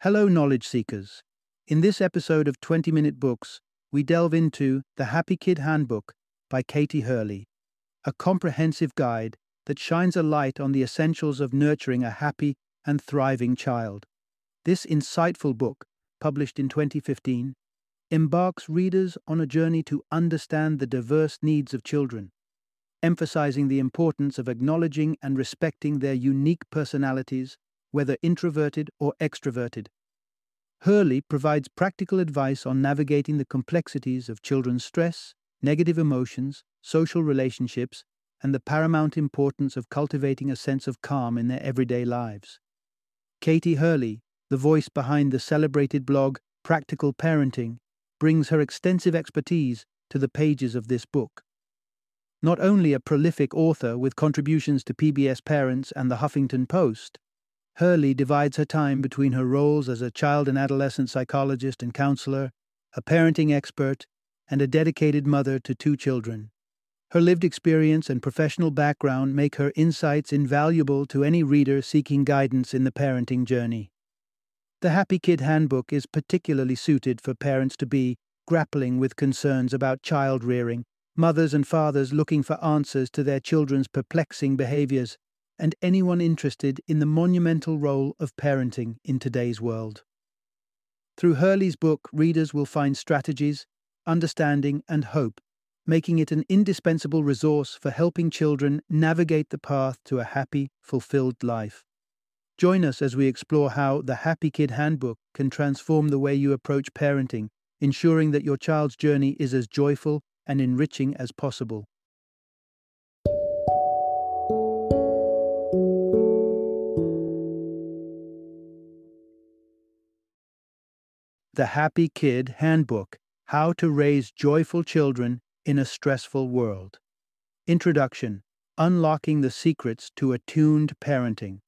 Hello, knowledge seekers. In this episode of 20-Minute Books, we delve into The Happy Kid Handbook by Katie Hurley, a comprehensive guide that shines a light on the essentials of nurturing a happy and thriving child. This insightful book, published in 2015, embarks readers on a journey to understand the diverse needs of children, emphasizing the importance of acknowledging and respecting their unique personalities, whether introverted or extroverted. Hurley provides practical advice on navigating the complexities of children's stress, negative emotions, social relationships, and the paramount importance of cultivating a sense of calm in their everyday lives. Katie Hurley, the voice behind the celebrated blog Practical Parenting, brings her extensive expertise to the pages of this book. Not only a prolific author with contributions to PBS Parents and the Huffington Post, Hurley divides her time between her roles as a child and adolescent psychologist and counselor, a parenting expert, and a dedicated mother to 2 children. Her lived experience and professional background make her insights invaluable to any reader seeking guidance in the parenting journey. The Happy Kid Handbook is particularly suited for parents to be grappling with concerns about child rearing, mothers and fathers looking for answers to their children's perplexing behaviors, and anyone interested in the monumental role of parenting in today's world. Through Hurley's book, readers will find strategies, understanding, and hope, making it an indispensable resource for helping children navigate the path to a happy, fulfilled life. Join us as we explore how the Happy Kid Handbook can transform the way you approach parenting, ensuring that your child's journey is as joyful and enriching as possible. The Happy Kid Handbook: How to Raise Joyful Children in a Stressful World. Introduction: Unlocking the Secrets to Attuned Parenting.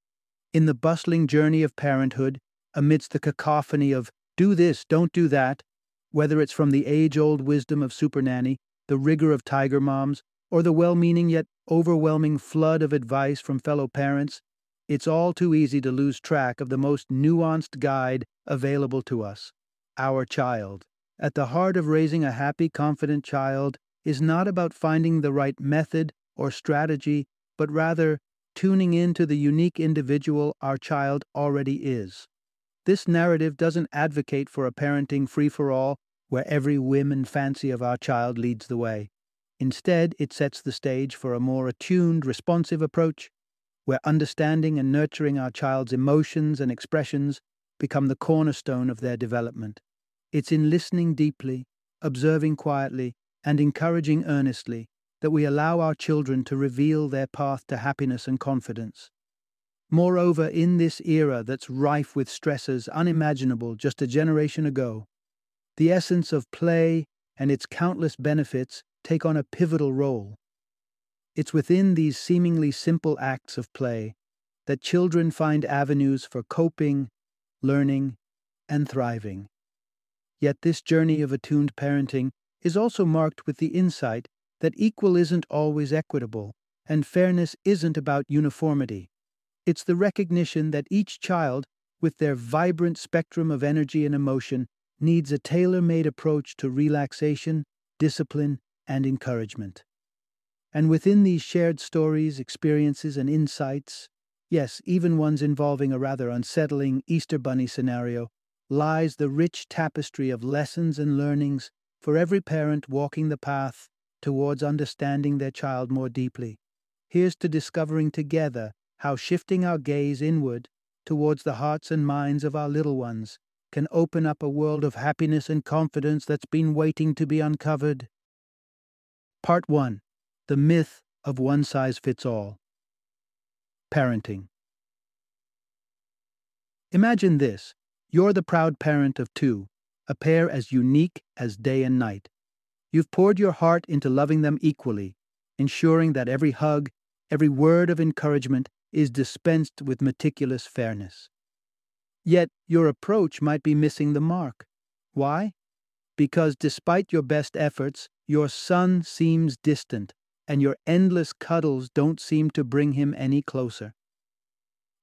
In the bustling journey of parenthood, amidst the cacophony of do this, don't do that, whether it's from the age-old wisdom of Super Nanny, the rigor of Tiger Moms, or the well-meaning yet overwhelming flood of advice from fellow parents, it's all too easy to lose track of the most nuanced guide available to us: our child. At the heart of raising a happy, confident child is not about finding the right method or strategy, but rather tuning into the unique individual our child already is. This narrative doesn't advocate for a parenting free-for-all where every whim and fancy of our child leads the way. Instead, it sets the stage for a more attuned, responsive approach, where understanding and nurturing our child's emotions and expressions become the cornerstone of their development. It's in listening deeply, observing quietly, and encouraging earnestly that we allow our children to reveal their path to happiness and confidence. Moreover, in this era that's rife with stressors unimaginable just a generation ago, the essence of play and its countless benefits take on a pivotal role. It's within these seemingly simple acts of play that children find avenues for coping, learning, and thriving. Yet this journey of attuned parenting is also marked with the insight that equal isn't always equitable, and fairness isn't about uniformity. It's the recognition that each child, with their vibrant spectrum of energy and emotion, needs a tailor-made approach to relaxation, discipline, and encouragement. And within these shared stories, experiences, and insights, yes, even ones involving a rather unsettling Easter Bunny scenario, lies the rich tapestry of lessons and learnings for every parent walking the path towards understanding their child more deeply. Here's to discovering together how shifting our gaze inward towards the hearts and minds of our little ones can open up a world of happiness and confidence that's been waiting to be uncovered. Part 1. The Myth of One Size Fits All. Parenting. Imagine this. You're the proud parent of 2, a pair as unique as day and night. You've poured your heart into loving them equally, ensuring that every hug, every word of encouragement is dispensed with meticulous fairness. Yet your approach might be missing the mark. Why? Because despite your best efforts, your son seems distant, and your endless cuddles don't seem to bring him any closer.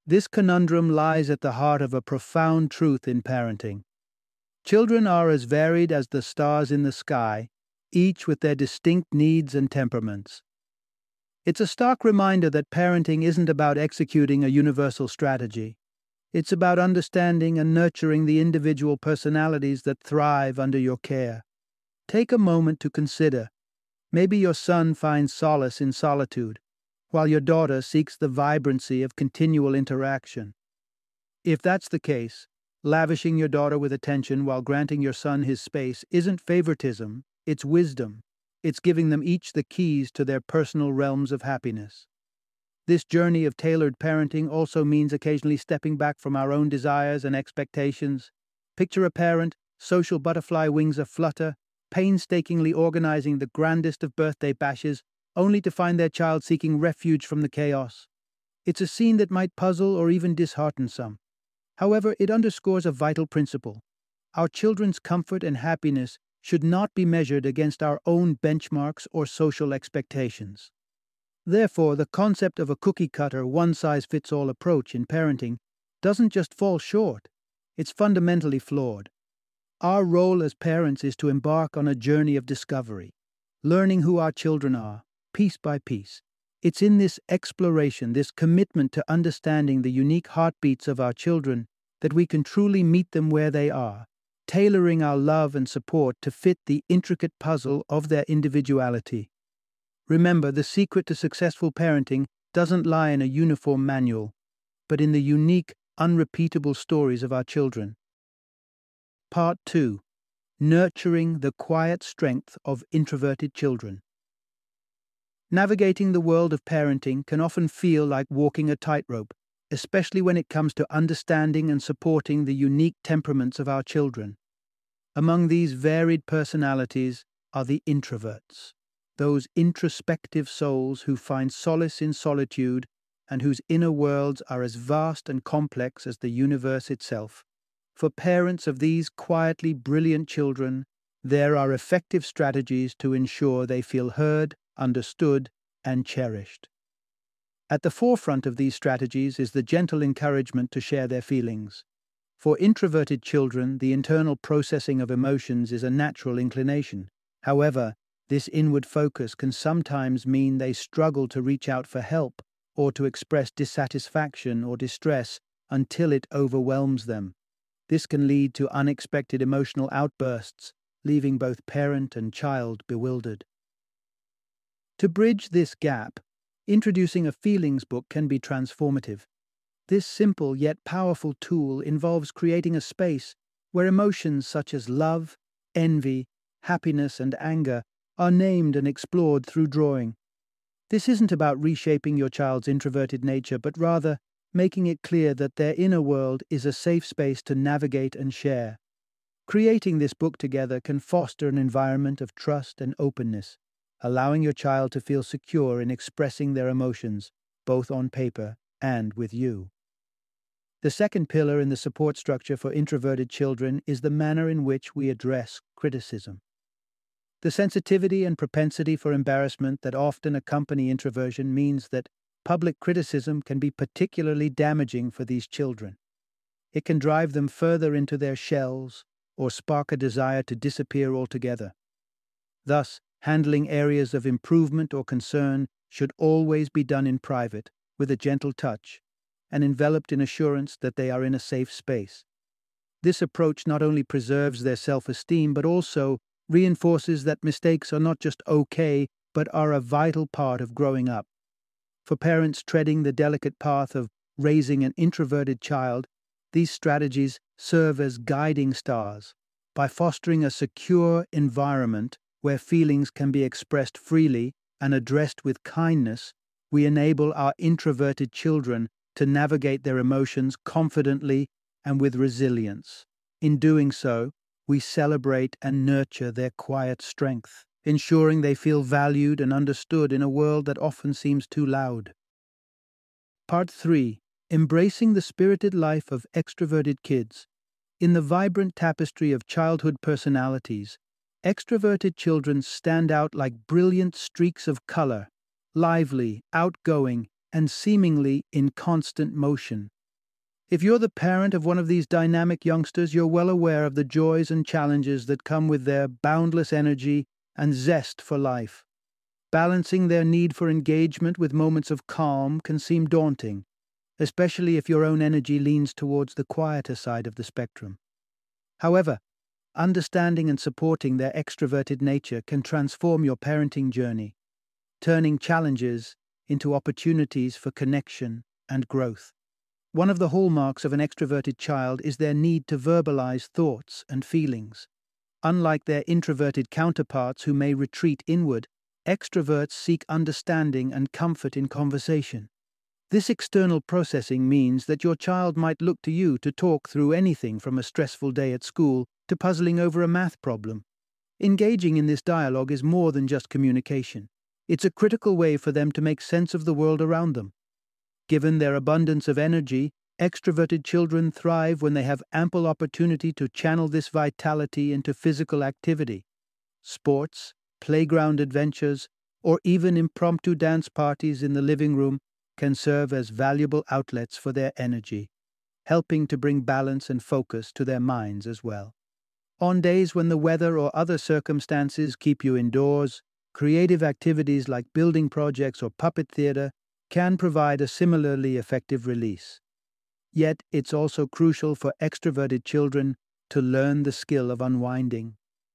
This conundrum lies at the heart of a profound truth in parenting. Children are as varied as the stars in the sky, each with their distinct needs and temperaments. It's a stark reminder that parenting isn't about executing a universal strategy. It's about understanding and nurturing the individual personalities that thrive under your care. Take a moment to consider. Maybe your son finds solace in solitude, while your daughter seeks the vibrancy of continual interaction. If that's the case, lavishing your daughter with attention while granting your son his space isn't favoritism, it's wisdom. It's giving them each the keys to their personal realms of happiness. This journey of tailored parenting also means occasionally stepping back from our own desires and expectations. Picture a parent, social butterfly wings aflutter, painstakingly organizing the grandest of birthday bashes, only to find their child seeking refuge from the chaos. It's a scene that might puzzle or even dishearten some. However, it underscores a vital principle. Our children's comfort and happiness should not be measured against our own benchmarks or social expectations. Therefore, the concept of a cookie-cutter, one-size-fits-all approach in parenting doesn't just fall short, it's fundamentally flawed. Our role as parents is to embark on a journey of discovery, learning who our children are, piece by piece. It's in this exploration, this commitment to understanding the unique heartbeats of our children, that we can truly meet them where they are, tailoring our love and support to fit the intricate puzzle of their individuality. Remember, the secret to successful parenting doesn't lie in a uniform manual, but in the unique, unrepeatable stories of our children. Part 2. Nurturing the quiet strength of introverted children. Navigating the world of parenting can often feel like walking a tightrope, especially when it comes to understanding and supporting the unique temperaments of our children. Among these varied personalities are the introverts, those introspective souls who find solace in solitude and whose inner worlds are as vast and complex as the universe itself. For parents of these quietly brilliant children, there are effective strategies to ensure they feel heard, understood, and cherished. At the forefront of these strategies is the gentle encouragement to share their feelings. For introverted children, the internal processing of emotions is a natural inclination. However, this inward focus can sometimes mean they struggle to reach out for help or to express dissatisfaction or distress until it overwhelms them. This can lead to unexpected emotional outbursts, leaving both parent and child bewildered. To bridge this gap, introducing a feelings book can be transformative. This simple yet powerful tool involves creating a space where emotions such as love, envy, happiness, and anger are named and explored through drawing. This isn't about reshaping your child's introverted nature, but rather making it clear that their inner world is a safe space to navigate and share. Creating this book together can foster an environment of trust and openness, allowing your child to feel secure in expressing their emotions, both on paper and with you. The second pillar in the support structure for introverted children is the manner in which we address criticism. The sensitivity and propensity for embarrassment that often accompany introversion means that public criticism can be particularly damaging for these children. It can drive them further into their shells or spark a desire to disappear altogether. Thus, handling areas of improvement or concern should always be done in private, with a gentle touch, and enveloped in assurance that they are in a safe space. This approach not only preserves their self-esteem, but also reinforces that mistakes are not just okay, but are a vital part of growing up. For parents treading the delicate path of raising an introverted child, these strategies serve as guiding stars. By fostering a secure environment where feelings can be expressed freely and addressed with kindness, we enable our introverted children to navigate their emotions confidently and with resilience. In doing so, we celebrate and nurture their quiet strength, ensuring they feel valued and understood in a world that often seems too loud. Part 3. Embracing the spirited life of extroverted kids. In the vibrant tapestry of childhood personalities, extroverted children stand out like brilliant streaks of color, lively, outgoing, and seemingly in constant motion. If you're the parent of one of these dynamic youngsters, you're well aware of the joys and challenges that come with their boundless energy and zest for life. Balancing their need for engagement with moments of calm can seem daunting, especially if your own energy leans towards the quieter side of the spectrum. However, understanding and supporting their extroverted nature can transform your parenting journey, turning challenges into opportunities for connection and growth. One of the hallmarks of an extroverted child is their need to verbalize thoughts and feelings. Unlike their introverted counterparts who may retreat inward, extroverts seek understanding and comfort in conversation. This external processing means that your child might look to you to talk through anything from a stressful day at school to puzzling over a math problem. Engaging in this dialogue is more than just communication. It's a critical way for them to make sense of the world around them. Given their abundance of energy, extroverted children thrive when they have ample opportunity to channel this vitality into physical activity. Sports, playground adventures, or even impromptu dance parties in the living room can serve as valuable outlets for their energy, helping to bring balance and focus to their minds as well. On days when the weather or other circumstances keep you indoors, creative activities like building projects or puppet theater can provide a similarly effective release. Yet, it's also crucial for extroverted children to learn the skill of unwinding.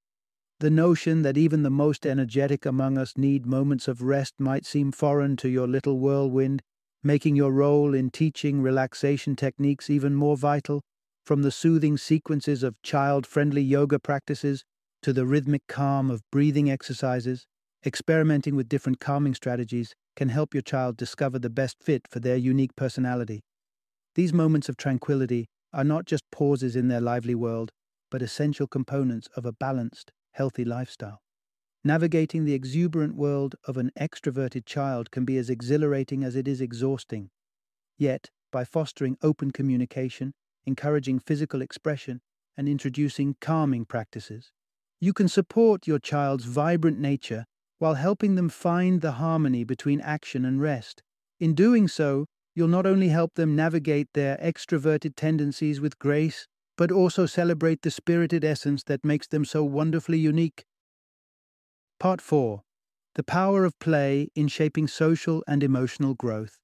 The notion that even the most energetic among us need moments of rest might seem foreign to your little whirlwind, making your role in teaching relaxation techniques even more vital, from the soothing sequences of child-friendly yoga practices to the rhythmic calm of breathing exercises. Experimenting with different calming strategies can help your child discover the best fit for their unique personality. These moments of tranquility are not just pauses in their lively world, but essential components of a balanced, healthy lifestyle. Navigating the exuberant world of an extroverted child can be as exhilarating as it is exhausting. Yet, by fostering open communication, encouraging physical expression, and introducing calming practices, you can support your child's vibrant nature while helping them find the harmony between action and rest. In doing so, you'll not only help them navigate their extroverted tendencies with grace, but also celebrate the spirited essence that makes them so wonderfully unique. Part 4. The power of play in shaping social and emotional growth.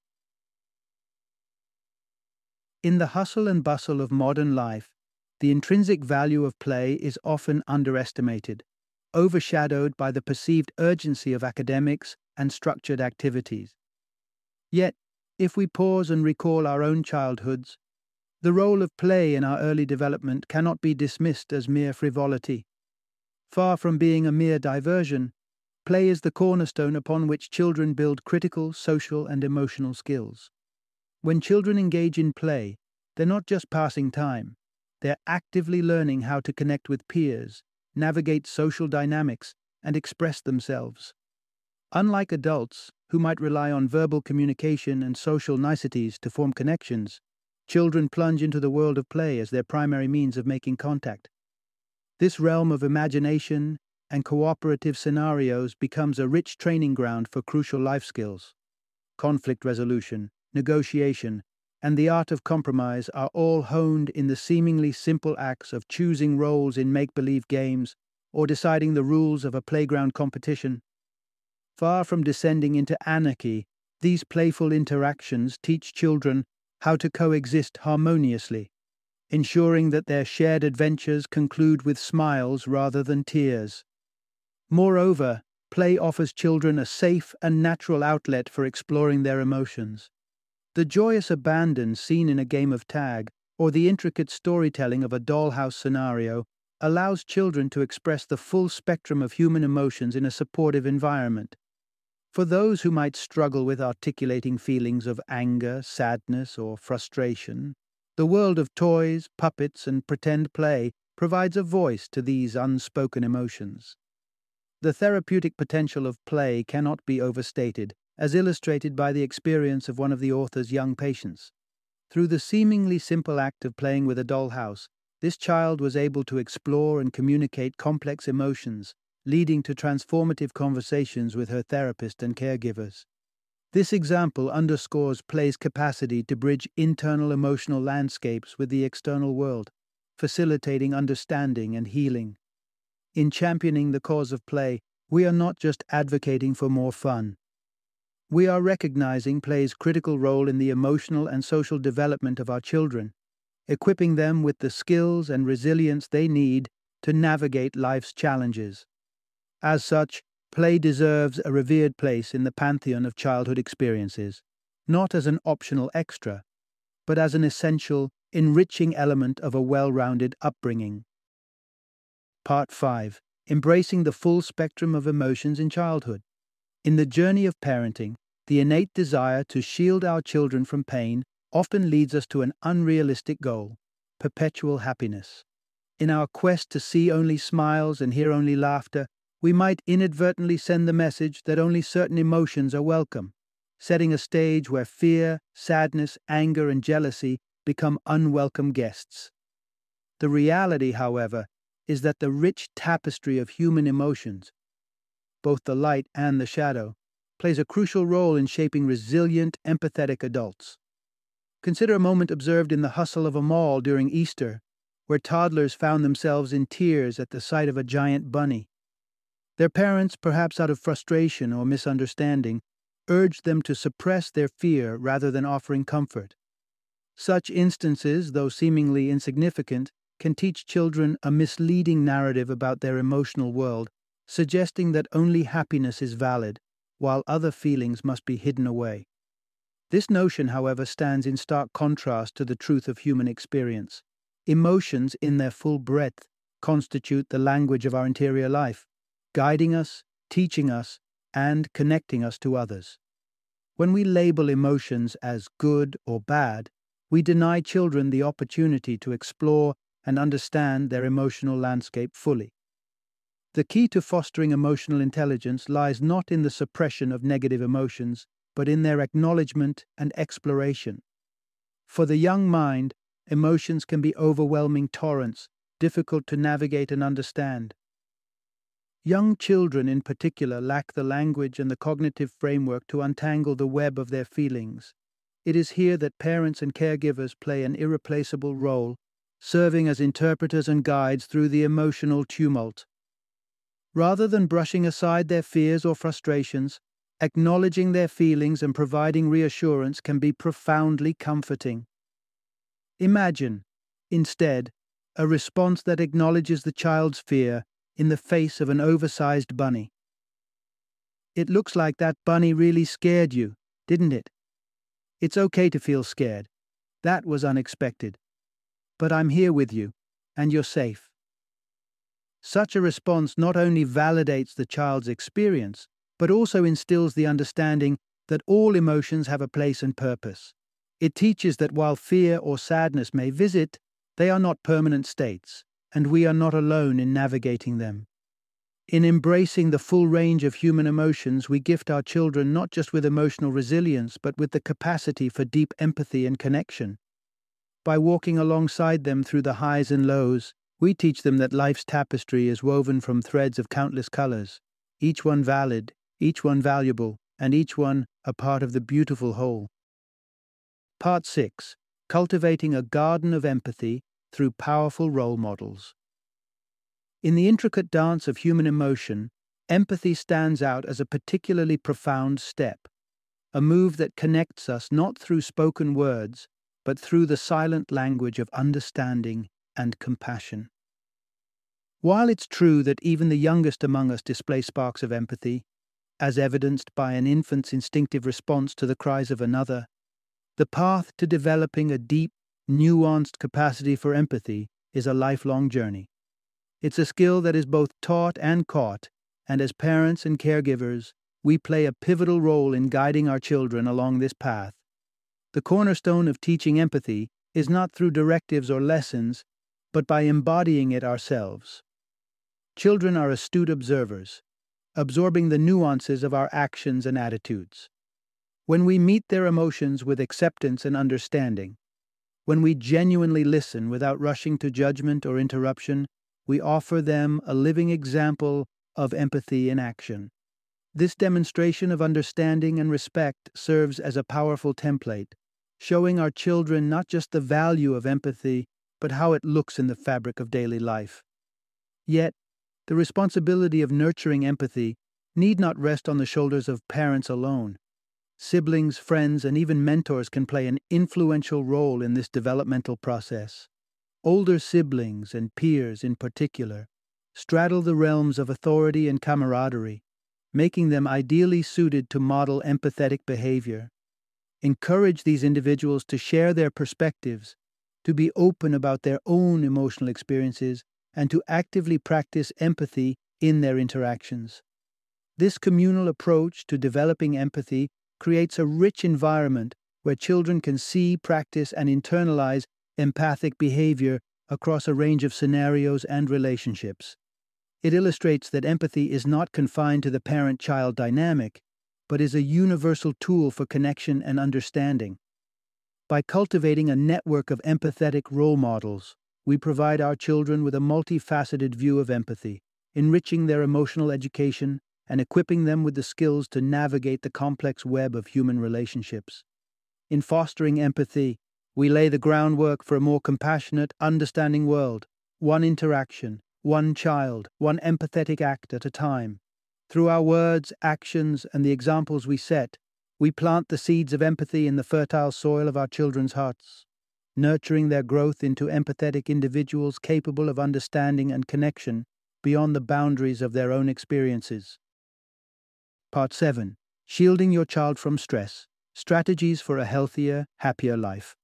In the hustle and bustle of modern life, the intrinsic value of play is often underestimated, overshadowed by the perceived urgency of academics and structured activities. Yet, if we pause and recall our own childhoods, the role of play in our early development cannot be dismissed as mere frivolity. Far from being a mere diversion, play is the cornerstone upon which children build critical, social, and emotional skills. When children engage in play, they're not just passing time, they're actively learning how to connect with peers, navigate social dynamics, and express themselves. Unlike adults, who might rely on verbal communication and social niceties to form connections, children plunge into the world of play as their primary means of making contact. This realm of imagination and cooperative scenarios becomes a rich training ground for crucial life skills. Conflict resolution, negotiation, and the art of compromise are all honed in the seemingly simple acts of choosing roles in make-believe games or deciding the rules of a playground competition. Far from descending into anarchy, these playful interactions teach children how to coexist harmoniously, ensuring that their shared adventures conclude with smiles rather than tears. Moreover, play offers children a safe and natural outlet for exploring their emotions. The joyous abandon seen in a game of tag, or the intricate storytelling of a dollhouse scenario, allows children to express the full spectrum of human emotions in a supportive environment. For those who might struggle with articulating feelings of anger, sadness, or frustration, the world of toys, puppets, and pretend play provides a voice to these unspoken emotions. The therapeutic potential of play cannot be overstated, as illustrated by the experience of one of the author's young patients. Through the seemingly simple act of playing with a dollhouse, this child was able to explore and communicate complex emotions, leading to transformative conversations with her therapist and caregivers. This example underscores play's capacity to bridge internal emotional landscapes with the external world, facilitating understanding and healing. In championing the cause of play, we are not just advocating for more fun. We are recognizing play's critical role in the emotional and social development of our children, equipping them with the skills and resilience they need to navigate life's challenges. As such, play deserves a revered place in the pantheon of childhood experiences, not as an optional extra, but as an essential, enriching element of a well-rounded upbringing. Part 5. Embracing the full spectrum of emotions in childhood. In the journey of parenting, the innate desire to shield our children from pain often leads us to an unrealistic goal: perpetual happiness. In our quest to see only smiles and hear only laughter, we might inadvertently send the message that only certain emotions are welcome, setting a stage where fear, sadness, anger, and jealousy become unwelcome guests. The reality, however, is that the rich tapestry of human emotions, both the light and the shadow, plays a crucial role in shaping resilient, empathetic adults. Consider a moment observed in the hustle of a mall during Easter, where toddlers found themselves in tears at the sight of a giant bunny. Their parents, perhaps out of frustration or misunderstanding, urged them to suppress their fear rather than offering comfort. Such instances, though seemingly insignificant, can teach children a misleading narrative about their emotional world, suggesting that only happiness is valid, while other feelings must be hidden away. This notion, however, stands in stark contrast to the truth of human experience. Emotions, in their full breadth, constitute the language of our interior life, guiding us, teaching us, and connecting us to others. When we label emotions as good or bad, we deny children the opportunity to explore and understand their emotional landscape fully. The key to fostering emotional intelligence lies not in the suppression of negative emotions, but in their acknowledgement and exploration. For the young mind, emotions can be overwhelming torrents, difficult to navigate and understand. Young children in particular lack the language and the cognitive framework to untangle the web of their feelings. It is here that parents and caregivers play an irreplaceable role, serving as interpreters and guides through the emotional tumult. Rather than brushing aside their fears or frustrations, acknowledging their feelings and providing reassurance can be profoundly comforting. Imagine, instead, a response that acknowledges the child's fear in the face of an oversized bunny. "It looks like that bunny really scared you, didn't it? It's okay to feel scared. That was unexpected. But I'm here with you, and you're safe." Such a response not only validates the child's experience, but also instills the understanding that all emotions have a place and purpose. It teaches that while fear or sadness may visit, they are not permanent states, and we are not alone in navigating them. In embracing the full range of human emotions, we gift our children not just with emotional resilience, but with the capacity for deep empathy and connection. By walking alongside them through the highs and lows, we teach them that life's tapestry is woven from threads of countless colors, each one valid, each one valuable, and each one a part of the beautiful whole. Part 6. Cultivating a garden of empathy through powerful role models. In the intricate dance of human emotion, empathy stands out as a particularly profound step, a move that connects us not through spoken words, but through the silent language of understanding and compassion. While it's true that even the youngest among us display sparks of empathy, as evidenced by an infant's instinctive response to the cries of another, the path to developing a deep, nuanced capacity for empathy is a lifelong journey. It's a skill that is both taught and caught, and as parents and caregivers, we play a pivotal role in guiding our children along this path. The cornerstone of teaching empathy is not through directives or lessons, but by embodying it ourselves. Children are astute observers, absorbing the nuances of our actions and attitudes. When we meet their emotions with acceptance and understanding, when we genuinely listen without rushing to judgment or interruption, we offer them a living example of empathy in action. This demonstration of understanding and respect serves as a powerful template, showing our children not just the value of empathy, but how it looks in the fabric of daily life. Yet, the responsibility of nurturing empathy need not rest on the shoulders of parents alone. Siblings, friends, and even mentors can play an influential role in this developmental process. Older siblings and peers, in particular, straddle the realms of authority and camaraderie, making them ideally suited to model empathetic behavior. Encourage these individuals to share their perspectives, to be open about their own emotional experiences, and to actively practice empathy in their interactions. This communal approach to developing empathy creates a rich environment where children can see, practice, and internalize empathic behavior across a range of scenarios and relationships. It illustrates that empathy is not confined to the parent-child dynamic, but is a universal tool for connection and understanding. By cultivating a network of empathetic role models, we provide our children with a multifaceted view of empathy, enriching their emotional education and equipping them with the skills to navigate the complex web of human relationships. In fostering empathy, we lay the groundwork for a more compassionate, understanding world, one interaction, one child, one empathetic act at a time. Through our words, actions, and the examples we set, we plant the seeds of empathy in the fertile soil of our children's hearts, nurturing their growth into empathetic individuals capable of understanding and connection beyond the boundaries of their own experiences. Part 7. Shielding your child from stress. Strategies for a healthier, happier life.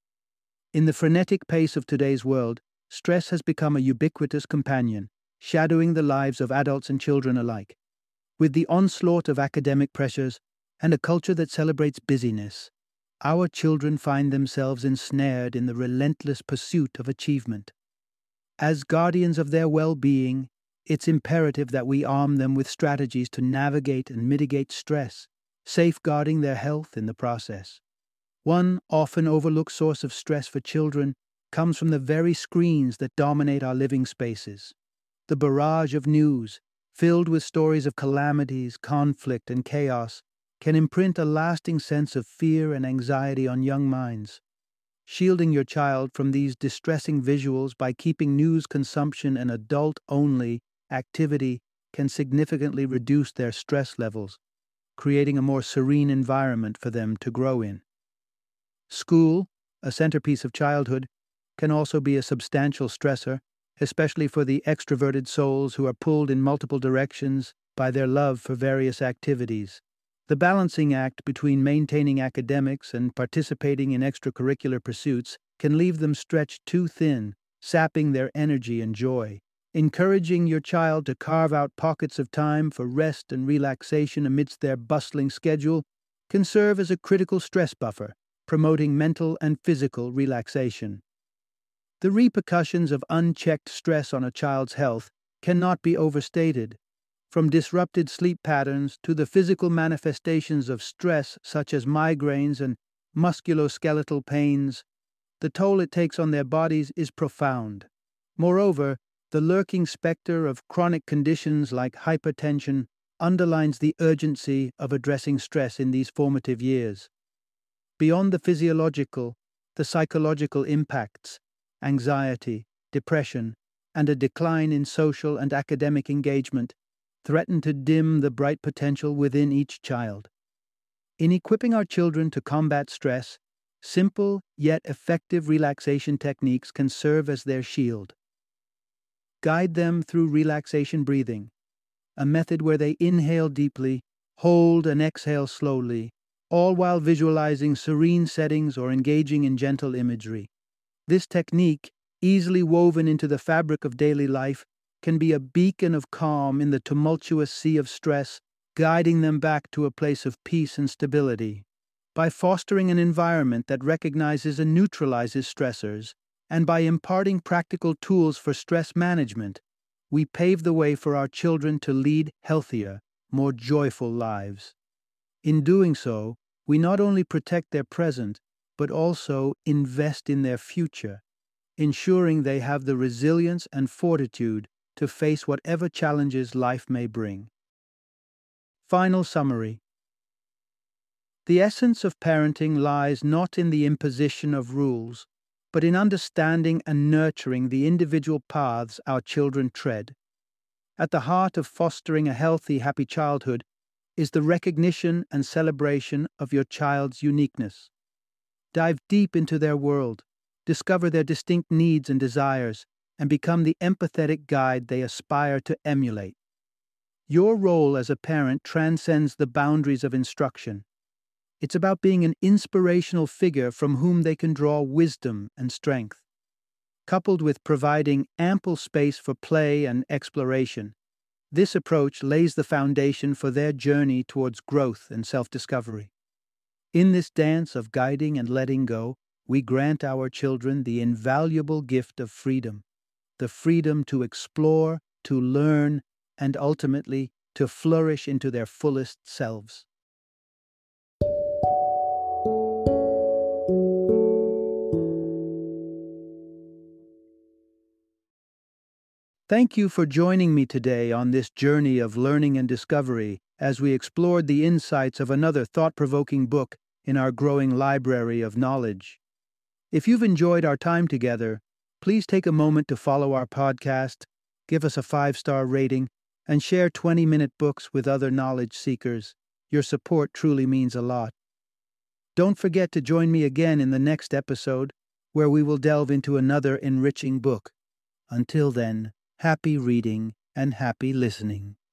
In the frenetic pace of today's world, stress has become a ubiquitous companion, shadowing the lives of adults and children alike. With the onslaught of academic pressures and a culture that celebrates busyness, our children find themselves ensnared in the relentless pursuit of achievement. As guardians of their well-being, it's imperative that we arm them with strategies to navigate and mitigate stress, safeguarding their health in the process. One often overlooked source of stress for children comes from the very screens that dominate our living spaces. The barrage of news, filled with stories of calamities, conflict, and chaos, can imprint a lasting sense of fear and anxiety on young minds. Shielding your child from these distressing visuals by keeping news consumption an adult-only activity can significantly reduce their stress levels, creating a more serene environment for them to grow in. School, a centerpiece of childhood, can also be a substantial stressor, especially for the extroverted souls who are pulled in multiple directions by their love for various activities. The balancing act between maintaining academics and participating in extracurricular pursuits can leave them stretched too thin, sapping their energy and joy. Encouraging your child to carve out pockets of time for rest and relaxation amidst their bustling schedule can serve as a critical stress buffer, promoting mental and physical relaxation. The repercussions of unchecked stress on a child's health cannot be overstated. From disrupted sleep patterns to the physical manifestations of stress such as migraines and musculoskeletal pains, the toll it takes on their bodies is profound. Moreover, the lurking specter of chronic conditions like hypertension underlines the urgency of addressing stress in these formative years. Beyond the physiological, the psychological impacts, anxiety, depression, and a decline in social and academic engagement threaten to dim the bright potential within each child. In equipping our children to combat stress, simple yet effective relaxation techniques can serve as their shield. Guide them through relaxation breathing, a method where they inhale deeply, hold and exhale slowly, all while visualizing serene settings or engaging in gentle imagery. This technique, easily woven into the fabric of daily life, can be a beacon of calm in the tumultuous sea of stress, guiding them back to a place of peace and stability. By fostering an environment that recognizes and neutralizes stressors, and by imparting practical tools for stress management, we pave the way for our children to lead healthier, more joyful lives. In doing so, we not only protect their present, but also invest in their future, ensuring they have the resilience and fortitude to face whatever challenges life may bring. Final summary. The essence of parenting lies not in the imposition of rules, but in understanding and nurturing the individual paths our children tread. At the heart of fostering a healthy, happy childhood is the recognition and celebration of your child's uniqueness. Dive deep into their world, discover their distinct needs and desires, and become the empathetic guide they aspire to emulate. Your role as a parent transcends the boundaries of instruction. It's about being an inspirational figure from whom they can draw wisdom and strength. Coupled with providing ample space for play and exploration, this approach lays the foundation for their journey towards growth and self-discovery. In this dance of guiding and letting go, we grant our children the invaluable gift of freedom, the freedom to explore, to learn, and ultimately to flourish into their fullest selves. Thank you for joining me today on this journey of learning and discovery as we explored the insights of another thought-provoking book in our growing library of knowledge. If you've enjoyed our time together, please take a moment to follow our podcast, give us a 5-star rating, and share 20-minute books with other knowledge seekers. Your support truly means a lot. Don't forget to join me again in the next episode, where we will delve into another enriching book. Until then, happy reading and happy listening.